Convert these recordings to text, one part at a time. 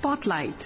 Spotlight.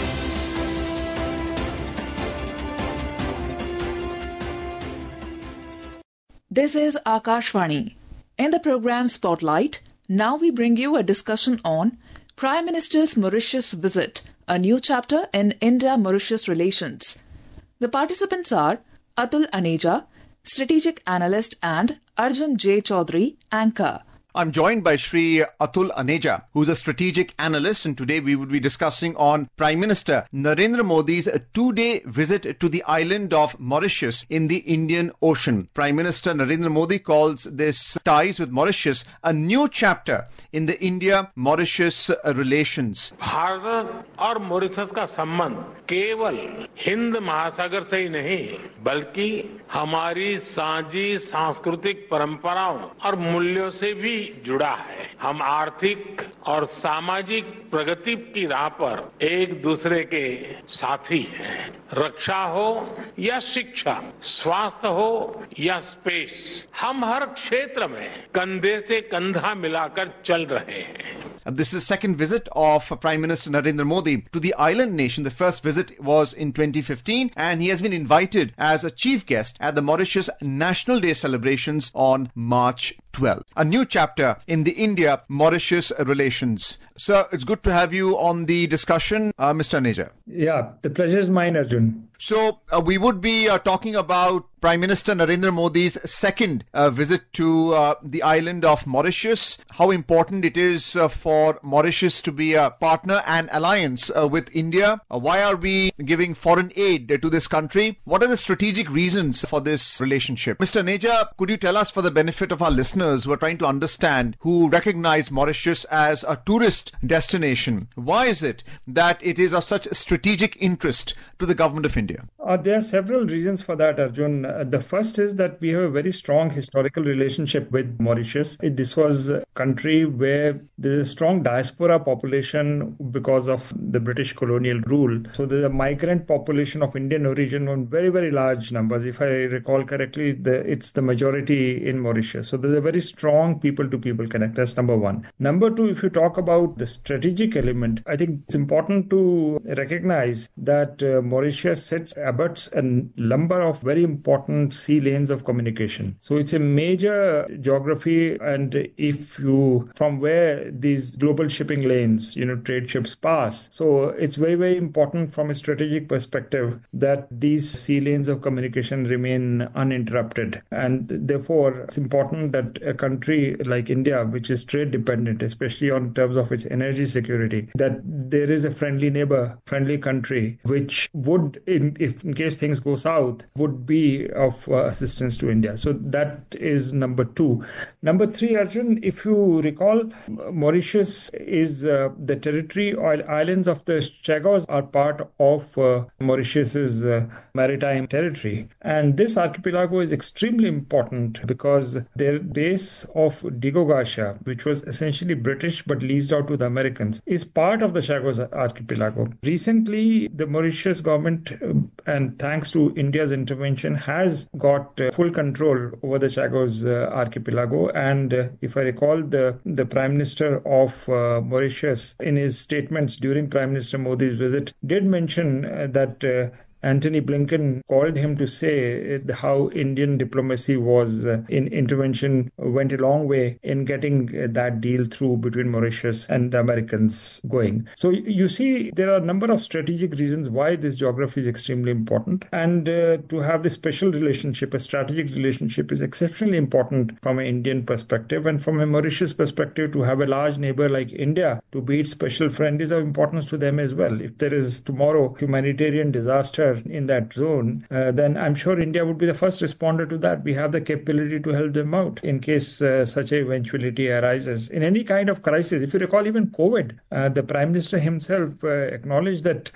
This is Akashvani. In the program Spotlight, now we bring you a discussion on Prime Minister's Mauritius visit, a new chapter in India-Mauritius relations. The participants are Atul Aneja, strategic analyst, and Arjun J. Chaudhary, anchor. I'm joined by Shri Atul Aneja, who's a strategic analyst, and today we will be discussing on Prime Minister Narendra Modi's two-day visit to the island of Mauritius in the Indian Ocean. Prime Minister Narendra Modi calls this ties with Mauritius a new chapter in the India-Mauritius relations. Bharat और Mauritius का संबंध केवल हिंद महासागर से ही नहीं बल्कि हमारी साझी सांस्कृतिक परंपराओं और मूल्यों से भी जुड़ा है। हम आर्थिक और सामाजिक प्रगति की राह पर एक दूसरे के साथी हैं। रक्षा हो या शिक्षा, स्वास्थ्य हो या स्पेस, हम हर क्षेत्र में कंधे से कंधा मिलाकर चल रहे हैं। This is the second visit of Prime Minister Narendra Modi to the island nation. The first visit was in 2015 and he has been invited as a chief guest at the Mauritius National Day celebrations on March 12. A new chapter in the India-Mauritius relations. Sir, it's good to have you on the discussion, Mr. Aneja. Yeah, the pleasure is mine, Arjun. So, we would be talking about Prime Minister Narendra Modi's second visit to the island of Mauritius, how important it is for Mauritius to be a partner and alliance with India. Why are we giving foreign aid to this country? What are the strategic reasons for this relationship? Mr. Aneja, could you tell us, for the benefit of our listeners who are trying to understand, who recognize Mauritius as a tourist destination, why is it that it is of such strategic interest to the government of India? There are several reasons for that, Arjun. The first is that we have a very strong historical relationship with Mauritius. This was a country where there's a strong diaspora population because of the British colonial rule. So there's a migrant population of Indian origin in very, very large numbers. If I recall correctly, it's the majority in Mauritius. So there's a very strong people-to-people connect. That's number one. Number two, if you talk about the strategic element, I think it's important to recognize that Mauritius abuts a number of very important sea lanes of communication. So it's a major geography, and if you, from where these global shipping lanes, trade ships pass, so it's very, very important from a strategic perspective that these sea lanes of communication remain uninterrupted. And therefore, it's important that a country like India, which is trade dependent, especially on terms of its energy security, that there is a friendly neighbor, friendly country, which would, in case things go south, would be of assistance to India. So that is number two. Number three, Arjun, if you recall, Mauritius is the territory, or islands of the Chagos are part of Mauritius's maritime territory. And this archipelago is extremely important because their base of Digogasha, which was essentially British but leased out to the Americans, is part of the Chagos archipelago. Recently, the Mauritius government, and thanks to India's intervention, has got full control over the Chagos archipelago. And if I recall, the Prime Minister of Mauritius, in his statements during Prime Minister Modi's visit, did mention that Antony Blinken called him to say how Indian diplomacy was in intervention went a long way in getting that deal through between Mauritius and the Americans going. So you see, there are a number of strategic reasons why this geography is extremely important. And to have this special relationship, a strategic relationship, is exceptionally important from an Indian perspective. And from a Mauritius perspective, to have a large neighbor like India to be its special friend is of importance to them as well. If there is tomorrow humanitarian disaster in that zone, then I'm sure India would be the first responder to that. We have the capability to help them out in case such a eventuality arises. In any kind of crisis, if you recall even COVID, the Prime Minister himself acknowledged that,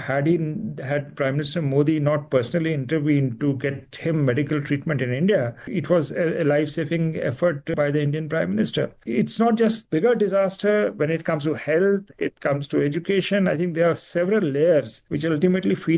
had Prime Minister Modi not personally intervened to get him medical treatment in India, it was a life-saving effort by the Indian Prime Minister. It's not just bigger disaster when it comes to health, it comes to education. I think there are several layers which ultimately feed into this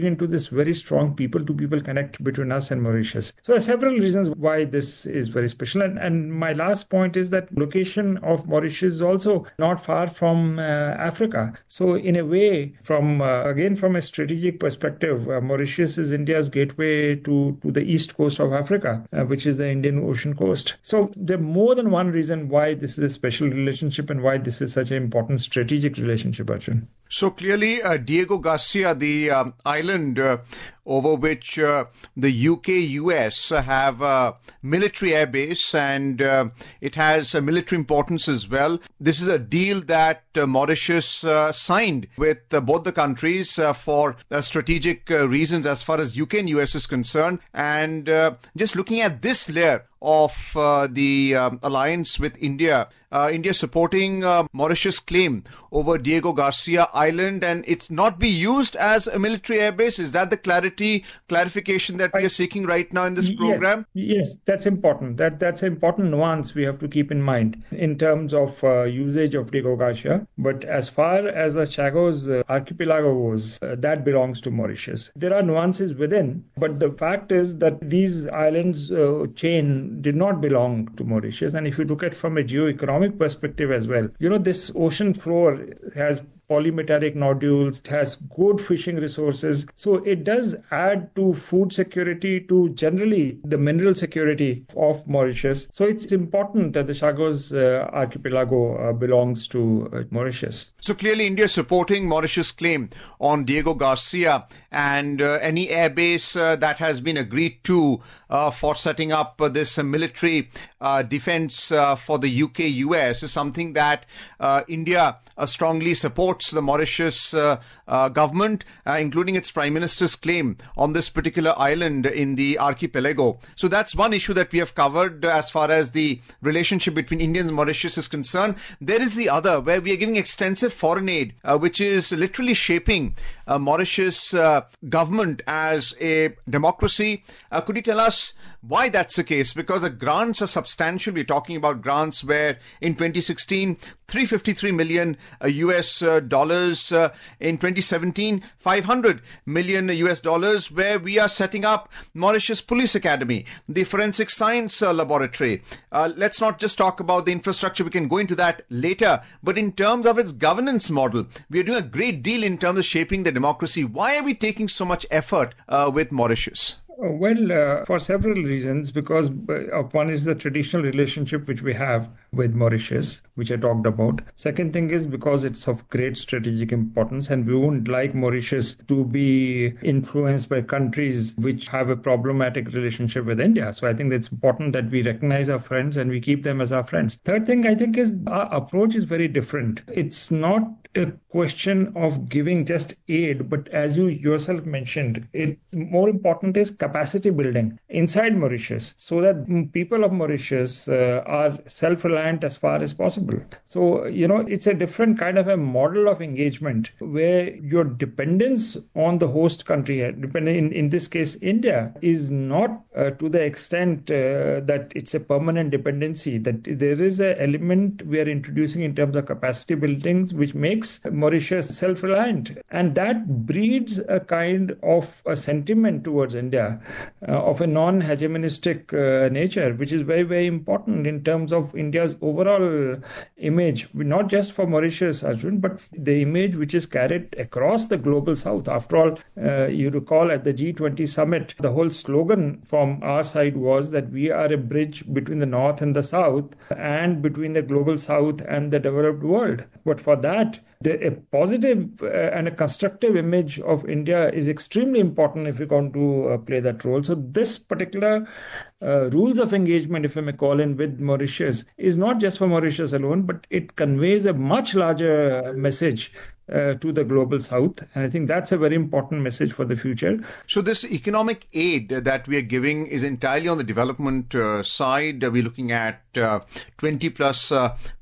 this very strong people-to-people connect between us and Mauritius. So there are several reasons why this is very special. And my last point is that location of Mauritius is also not far from Africa. So in a way, from a strategic perspective, Mauritius is India's gateway to the east coast of Africa, which is the Indian Ocean coast. So there are more than one reason why this is a special relationship and why this is such an important strategic relationship, Arjun. So clearly, Diego Garcia, the island over which the UK-US have a military airbase, and it has a military importance as well. This is a deal that Mauritius signed with both the countries for strategic reasons as far as UK and US is concerned. And just looking at this layer of the alliance with India, India supporting Mauritius' claim over Diego Garcia Island, and it's not be used as a military airbase. Is that the clarification that we are seeking right now in this program? Yes, that's important. That's an important nuance we have to keep in mind in terms of usage of Diego Garcia. But as far as the Chagos archipelago goes, that belongs to Mauritius. There are nuances within, but the fact is that these islands chain did not belong to Mauritius. And if you look at it from a geo-economic perspective as well, this ocean floor has polymetallic nodules, it has good fishing resources. So it does add to food security, to generally the mineral security of Mauritius. So it's important that the Chagos archipelago belongs to Mauritius. So clearly India is supporting Mauritius' claim on Diego Garcia, and any airbase that has been agreed to for setting up this military defense for the UK-US is something that India strongly supports the Mauritius government, including its Prime Minister's claim on this particular island in the archipelago. So that's one issue that we have covered as far as the relationship between India and Mauritius is concerned. There is the other, where we are giving extensive foreign aid, which is literally shaping Mauritius government as a democracy. Could you tell us why that's the case? Because the grants are substantial. We're talking about grants where in 2016, $353 million US dollars. In 2017, $500 million US dollars, where we are setting up Mauritius Police Academy, the Forensic Science Laboratory. Let's not just talk about the infrastructure. We can go into that later. But in terms of its governance model, we are doing a great deal in terms of shaping the democracy. Why are we taking so much effort with Mauritius? Well, for several reasons, because one is the traditional relationship which we have with Mauritius, which I talked about. Second thing is because it's of great strategic importance, and we wouldn't like Mauritius to be influenced by countries which have a problematic relationship with India. So I think it's important that we recognize our friends and we keep them as our friends. Third thing I think is our approach is very different. It's not a question of giving just aid, but as you yourself mentioned, more important is capacity building inside Mauritius, so that people of Mauritius are self-reliant as far as possible. So, it's a different kind of a model of engagement where your dependence on the host country, in this case India, is not to the extent that it's a permanent dependency, that there is an element we are introducing in terms of capacity building which makes Mauritius self-reliant, and that breeds a kind of a sentiment towards India of a non-hegemonistic nature, which is very, very important in terms of India's overall image, not just for Mauritius, Arjun, but the image which is carried across the global south. After all, you recall at the G20 summit, the whole slogan from our side was that we are a bridge between the north and the south, and between the global south and the developed world. But for that, a positive and a constructive image of India is extremely important if you're going to play that role. So this particular rules of engagement, if I may call in, with Mauritius is not just for Mauritius alone, but it conveys a much larger message to the global south. And I think that's a very important message for the future. So this economic aid that we are giving is entirely on the development side. We're looking at 20 plus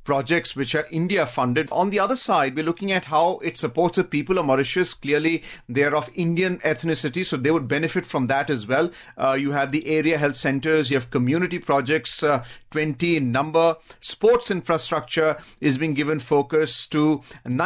projects which are India funded. On the other side, we're looking at how it supports the people of Mauritius. Clearly, they're of Indian ethnicity, so they would benefit from that as well. You have the area health centers, you have community projects, 20 in number. Sports infrastructure is being given focus to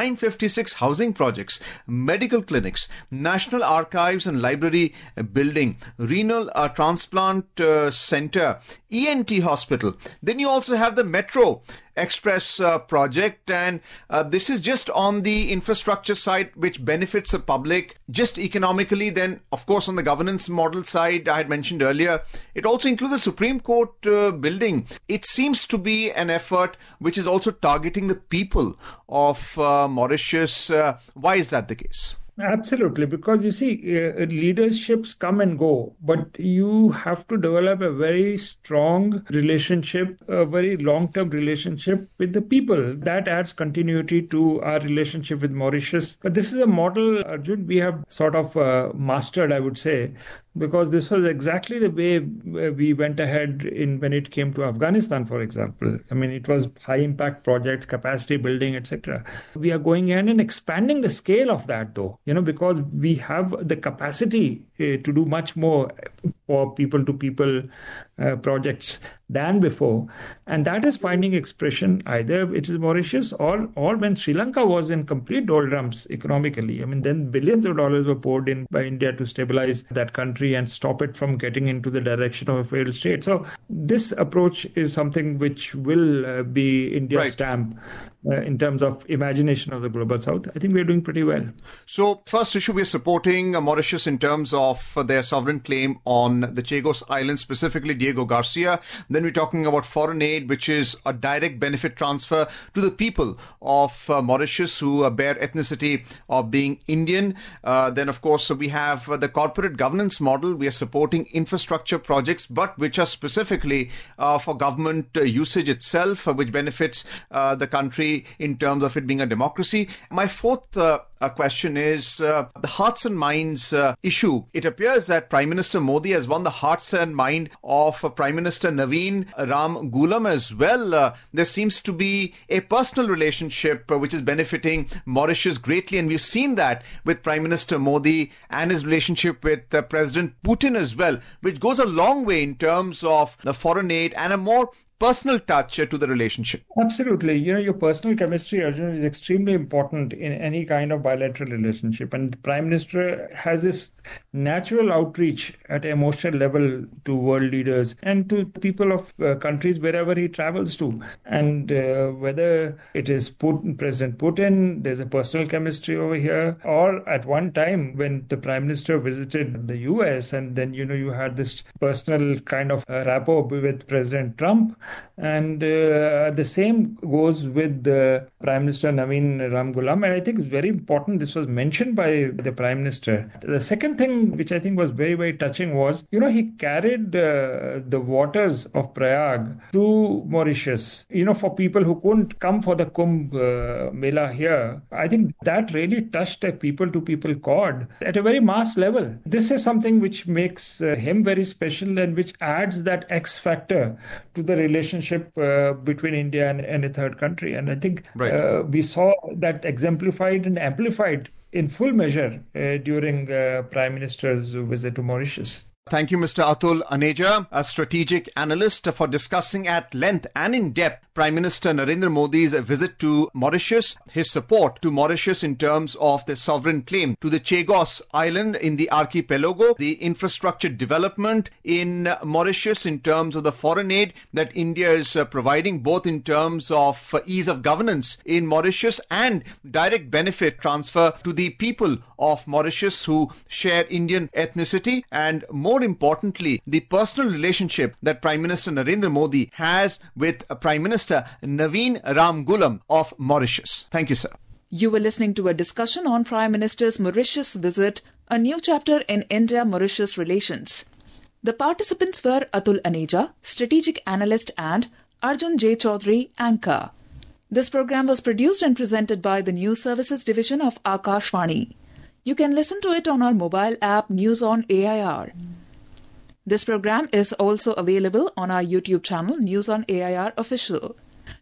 956 housing projects, medical clinics, National Archives and Library building, renal transplant center, ENT hospital. Then you also have the Metro Express project, and this is just on the infrastructure side, which benefits the public just economically. Then, of course, on the governance model side, I had mentioned earlier, it also includes the Supreme Court building. It seems to be an effort which is also targeting the people of Mauritius. Why is that the case? Absolutely, because you see, leaderships come and go, but you have to develop a very strong relationship, a very long-term relationship with the people. That adds continuity to our relationship with Mauritius. But this is a model, Arjun, we have sort of mastered, I would say, because this was exactly the way we went ahead when it came to Afghanistan, for example. I mean, it was high-impact projects, capacity building, etc. We are going in and expanding the scale of that, though, because we have the capacity to do much more for people-to-people projects than before. And that is finding expression either it is Mauritius or when Sri Lanka was in complete doldrums economically. I mean, then billions of dollars were poured in by India to stabilize that country and stop it from getting into the direction of a failed state. So this approach is something which will be India's stamp in terms of imagination of the Global South. I think we're doing pretty well. So first issue, we're supporting Mauritius in terms of their sovereign claim on the Chagos Islands, specifically Diego Garcia. Then we're talking about foreign aid, which is a direct benefit transfer to the people of Mauritius who bear ethnicity of being Indian. Then, of course, we have the corporate governance model. We are supporting infrastructure projects, but which are specifically for government usage itself, which benefits the country in terms of it being a democracy. My fourth question is the hearts and minds issue. It appears that Prime Minister Modi has won the hearts and mind of Prime Minister Naveen Ramgoolam as well. There seems to be a personal relationship which is benefiting Mauritius greatly, and we've seen that with Prime Minister Modi and his relationship with President Putin as well, which goes a long way in terms of the foreign aid and a more personal touch to the relationship. Absolutely. Your personal chemistry, Arjun, is extremely important in any kind of bilateral relationship. And the Prime Minister has this natural outreach at an emotional level to world leaders and to people of countries wherever he travels to. And whether it is President Putin, there's a personal chemistry over here, or at one time when the Prime Minister visited the US and then, you had this personal kind of rapport with President Trump. And the same goes with Prime Minister Naveen Ramgoolam. And I think it's very important this was mentioned by the Prime Minister. The second thing which I think was very, very touching was, he carried the waters of Prayag to Mauritius, for people who couldn't come for the Kumbh Mela here. I think that really touched a people-to-people chord at a very mass level. This is something which makes him very special and which adds that X factor to the relationship between India and a third country. And I think we saw that exemplified and amplified in full measure during Prime Minister's visit to Mauritius. Thank you, Mr. Atul Aneja, a strategic analyst, for discussing at length and in depth Prime Minister Narendra Modi's visit to Mauritius, his support to Mauritius in terms of the sovereign claim to the Chagos Island in the archipelago, the infrastructure development in Mauritius in terms of the foreign aid that India is providing, both in terms of ease of governance in Mauritius and direct benefit transfer to the people of Mauritius who share Indian ethnicity, and more importantly, the personal relationship that Prime Minister Narendra Modi has with Prime Minister Naveen Ramgoolam of Mauritius. Thank you, sir. You were listening to a discussion on Prime Minister's Mauritius visit, a new chapter in India-Mauritius relations. The participants were Atul Aneja, strategic analyst, and Arjun J. Chaudhary, anchor. This program was produced and presented by the News Services Division of Akashvani. You can listen to it on our mobile app News on AIR. This program is also available on our YouTube channel News on AIR Official.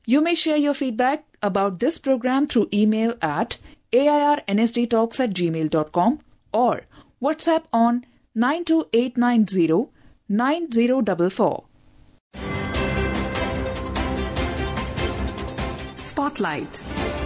You may share your feedback about this program through email at airnsdtalks@gmail.com or WhatsApp on 92890 9044. Spotlight.